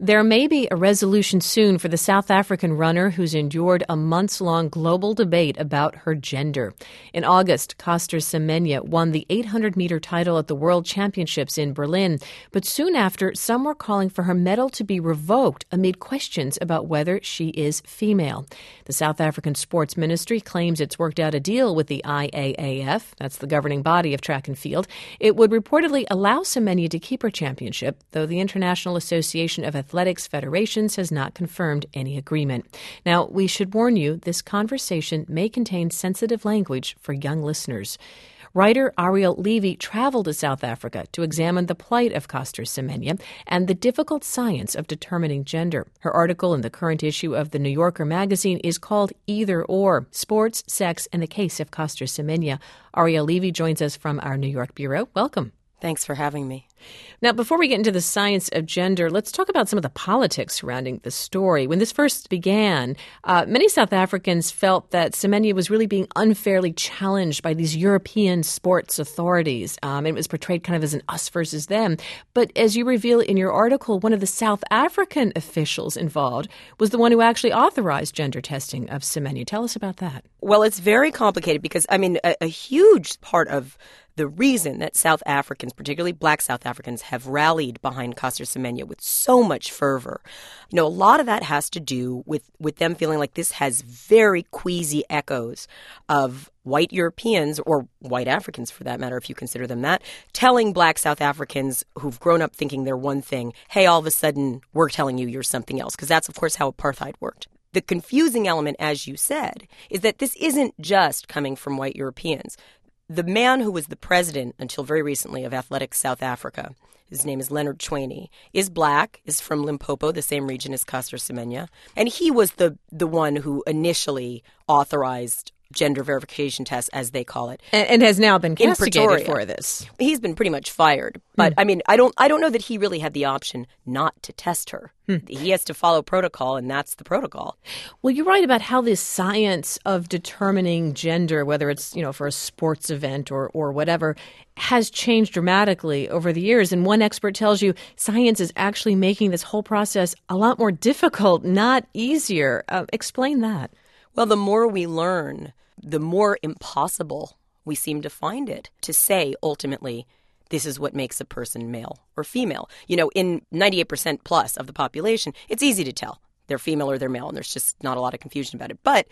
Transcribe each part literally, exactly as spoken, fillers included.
There may be a resolution soon for the South African runner who's endured a months-long global debate about her gender. In August, Caster Semenya won the eight hundred meter title at the World Championships in Berlin. But soon after, some were calling for her medal to be revoked amid questions about whether she is female. The South African Sports Ministry claims it's worked out a deal with the I A A F, that's the governing body of track and field. It would reportedly allow Semenya to keep her championship, though the International Association of Athletics Federations has not confirmed any agreement. Now, we should warn you, this conversation may contain sensitive language for young listeners. Writer Ariel Levy traveled to South Africa to examine the plight of Caster Semenya and the difficult science of determining gender. Her article in the current issue of The New Yorker magazine is called Either Or, Sports, Sex, and the Case of Caster Semenya. Ariel Levy joins us from our New York bureau. Welcome. Thanks for having me. Now, before we get into the science of gender, let's talk about some of the politics surrounding the story. When this first began, uh, many South Africans felt that Semenya was really being unfairly challenged by these European sports authorities. Um, it was portrayed kind of as an us versus them. But as you reveal in your article, one of the South African officials involved was the one who actually authorized gender testing of Semenya. Tell us about that. Well, it's very complicated because, I mean, a, a huge part of the reason that South Africans, particularly black South Africans, have rallied behind Caster Semenya with so much fervor, you know, a lot of that has to do with, with them feeling like this has very queasy echoes of white Europeans, or white Africans for that matter, if you consider them that, telling black South Africans who've grown up thinking they're one thing, hey, all of a sudden we're telling you you're something else, because that's, of course, how apartheid worked. The confusing element, as you said, is that this isn't just coming from white Europeans. The man who was the president until very recently of Athletics South Africa, his name is Leonard Chweni, is black, is from Limpopo, the same region as Caster Semenya, and he was the, the one who initially authorized gender verification tests, as they call it. And, and has now been castigated for this. He's been pretty much fired. But, hmm. I mean, I don't I don't know that he really had the option not to test her. Hmm. He has to follow protocol, and that's the protocol. Well, you're right about how this science of determining gender, whether it's, you know, for a sports event or, or whatever, has changed dramatically over the years. And one expert tells you science is actually making this whole process a lot more difficult, not easier. Uh, explain that. Well, the more we learn, the more impossible we seem to find it to say, ultimately, this is what makes a person male or female. You know, in ninety-eight percent plus of the population, it's easy to tell they're female or they're male, and there's just not a lot of confusion about it. But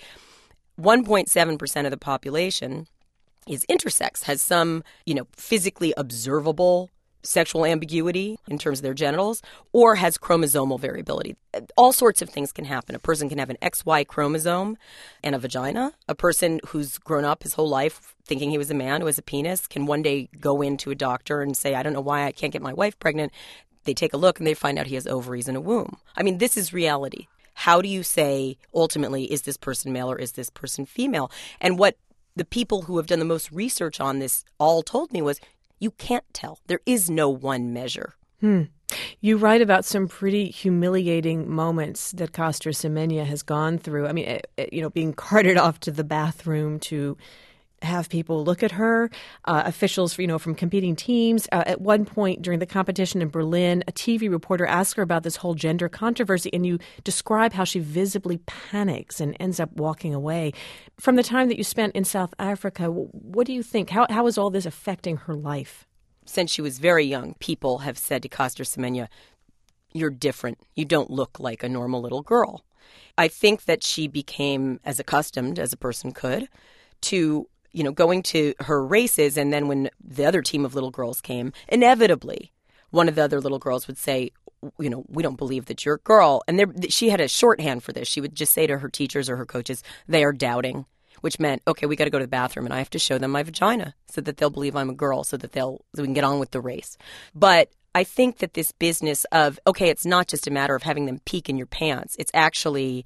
one point seven percent of the population is intersex, has some, you know, physically observable sexual ambiguity in terms of their genitals, or has chromosomal variability. All sorts of things can happen. A person can have an X Y chromosome and a vagina. A person who's grown up his whole life thinking he was a man who has a penis can one day go into a doctor and say, I don't know why I can't get my wife pregnant. They take a look and they find out he has ovaries and a womb. I mean, this is reality. How do you say, ultimately, is this person male or is this person female? And what the people who have done the most research on this all told me was, you can't tell. There is no one measure. Hmm. You write about some pretty humiliating moments that Caster Semenya has gone through. I mean, you know, being carted off to the bathroom to have people look at her, uh, officials, you know, from competing teams. Uh, at one point during the competition in Berlin, a T V reporter asked her about this whole gender controversy, and you describe how she visibly panics and ends up walking away. From the time that you spent in South Africa, what do you think? How how is all this affecting her life? Since she was very young, people have said to Caster Semenya, you're different. You don't look like a normal little girl. I think that she became as accustomed as a person could to, you know, going to her races, and then when the other team of little girls came, inevitably, one of the other little girls would say, you know, we don't believe that you're a girl. And there, she had a shorthand for this. She would just say to her teachers or her coaches, they are doubting, which meant, okay, we got to go to the bathroom and I have to show them my vagina so that they'll believe I'm a girl, so that they'll, so we can get on with the race. But I think that this business of, okay, it's not just a matter of having them peek in your pants. It's actually,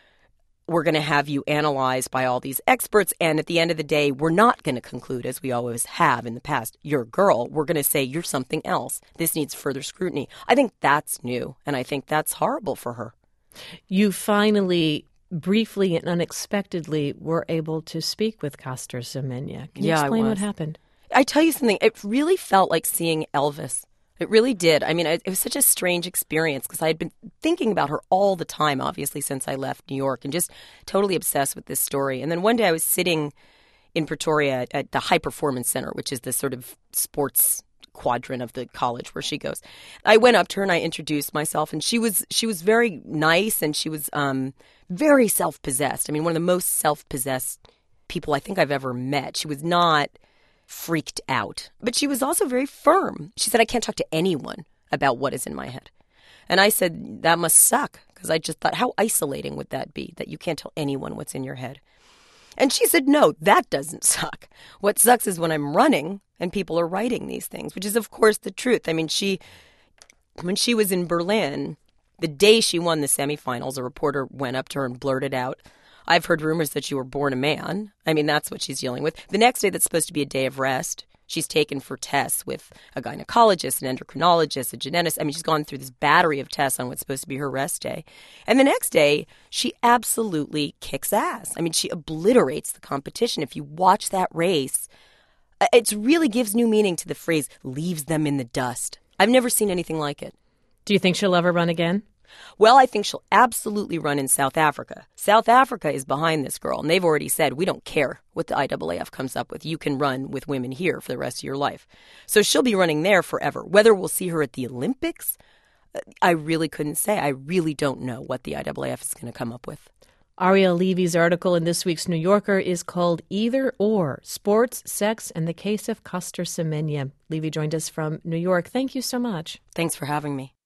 we're going to have you analyzed by all these experts. And at the end of the day, we're not going to conclude, as we always have in the past, you're a girl. We're going to say you're something else. This needs further scrutiny. I think that's new. And I think that's horrible for her. You finally, briefly and unexpectedly, were able to speak with Caster Semenya. Can you yeah, explain I was. what happened? I tell you something. It really felt like seeing Elvis It really did. I mean, it was such a strange experience because I had been thinking about her all the time, obviously, since I left New York and just totally obsessed with this story. And then one day I was sitting in Pretoria at the High Performance Center, which is the sort of sports quadrant of the college where she goes. I went up to her and I introduced myself, and she was she was very nice, and she was um, very self-possessed. I mean, one of the most self-possessed people I think I've ever met. She was not freaked out, but she was also very firm. She said, I can't talk to anyone about what is in my head. And I said, that must suck, because I just thought, how isolating would that be, that you can't tell anyone what's in your head? And she said, no, that doesn't suck. What sucks is when I'm running and people are writing these things, which is, of course, the truth. I mean, she, when she was in Berlin, the day she won the semifinals, a reporter went up to her and blurted out, I've heard rumors that you were born a man. I mean, that's what she's dealing with. The next day, that's supposed to be a day of rest. She's taken for tests with a gynecologist, an endocrinologist, a geneticist. I mean, she's gone through this battery of tests on what's supposed to be her rest day. And the next day, she absolutely kicks ass. I mean, she obliterates the competition. If you watch that race, it really gives new meaning to the phrase, leaves them in the dust. I've never seen anything like it. Do you think she'll ever run again? Well, I think she'll absolutely run in South Africa. South Africa is behind this girl, and they've already said, we don't care what the I A A F comes up with. You can run with women here for the rest of your life. So she'll be running there forever. Whether we'll see her at the Olympics, I really couldn't say. I really don't know what the I A A F is going to come up with. Ariel Levy's article in this week's New Yorker is called Either Or, Sports, Sex, and the Case of Caster Semenya. Levy joined us from New York. Thank you so much. Thanks for having me.